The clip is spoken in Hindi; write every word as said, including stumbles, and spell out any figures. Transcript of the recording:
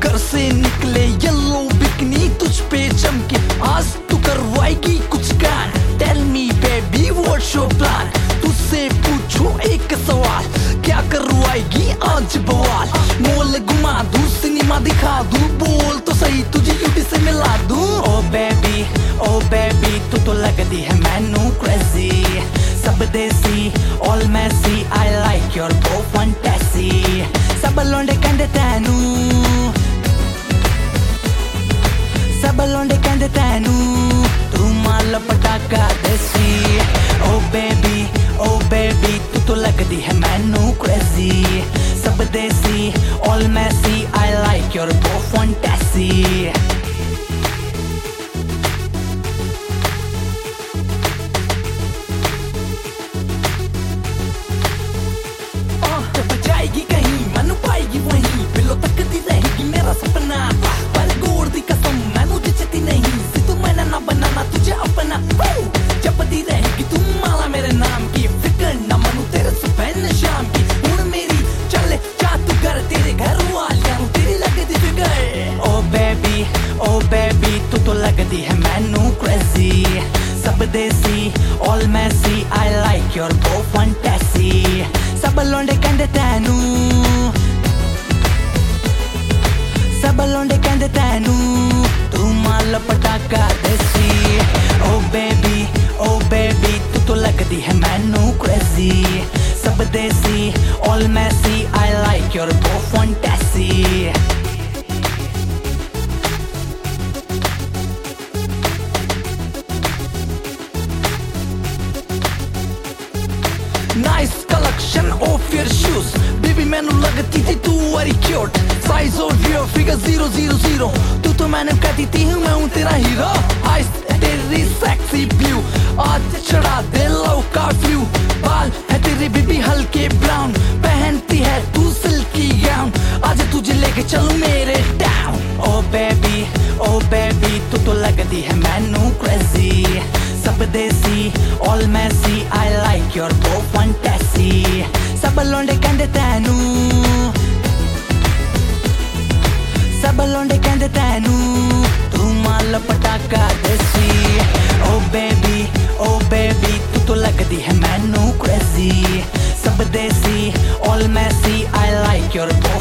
घर से निकले येलो बिकनी तुझ पे चमके, आज तू करवाएगी कुछ कान। Tell me baby what's your plan, तुझसे पूछूं एक सवाल, क्या करवाएगी आज बवाल? मोल घुमा दूं, सिनेमा दिखा दूं, बोल तो सही तुझे यूटी से मिला दूं। ओ बेबी ओ बेबी तू तो लगती है मैनू क्रेजी, सब desi all messy, I like your बो फैंटेसी। सब लोंडे कहंदे तैनू, सब लोंडे कहंदे तैनू, तू माल पटाका देसी। ओ बेबी ओ बेबी तू तो लगती है मैनू क्रेजी, सब desi all messy, I like your बो फैंटेसी। जाएगी कहीं मन पाएगी वहीं, बिलो तकती रहेगी मेरा सपना, पर गोड़ दी कसम मैं मुझे चती नहीं, सी तू मैंने ना बनाना तुझे अपना। जपती रहेगी तू माला मेरे नाम की, फिक्र न मनू तेरे सुबह न शाम की। हुण मेरी चले जा तू घर, तेरे घर वालियां नू तेरी लगदी फिकर। ओ बेबी ओ बेबी तू तो लगदी है मैनू क्रेजी, सब desi all messy, I like your बो फैंटेसी। सब लोंडे कहंदे तैनू, सब लोंडे कहंदे तैनू, तू माल पटाका देसी। ओ बेबी ओ बेबी तू तो लगदी है मैनू क्रेजी, सब desi all messy, I like your बो fantasy. Nice collection of your shoes, baby मैनू लगती थी तू very cute, size of your figure zero zero zero, तू तो मैंने कहती थी मैं हूँ तेरा हीरो। Eyes तेरी sexy blue, आज चढ़ा दे love का view, बाल है तेरे बेबी हल्के brown, पहनती है तू silky gown, आज तुझे लेके चलूं मेरे town। Oh baby oh baby तू तो लगती है मैनू crazy, सब desi all messy, I like your बो फैंटेसी। सब लोंडे कहंदे तैनू, सब लोंडे कहंदे तैनू, तू माल पटाका देसी। ओ बेबी ओ बेबी तू तो लगदी है मैनू क्रेजी, सब desi all messy, I like your बो